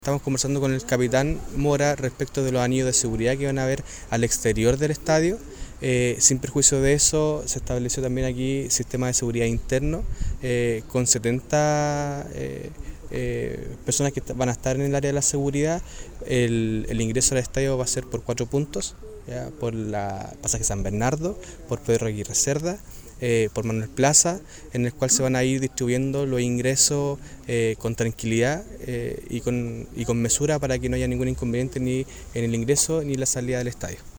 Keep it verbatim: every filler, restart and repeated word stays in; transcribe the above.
Estamos conversando con el capitán Mora respecto de los anillos de seguridad que van a haber al exterior del estadio. Eh, sin perjuicio de eso, se estableció también aquí sistema de seguridad interno eh, con setenta eh, eh, personas que van a estar en el área de la seguridad. El, el ingreso al estadio va a ser por cuatro puntos, ¿ya? Por la pasaje San Bernardo, por Pedro Aguirre Cerda, Eh, por Manuel Plaza, en el cual se van a ir distribuyendo los ingresos eh, con tranquilidad eh, y, con, y con mesura para que no haya ningún inconveniente ni en el ingreso ni la salida del estadio.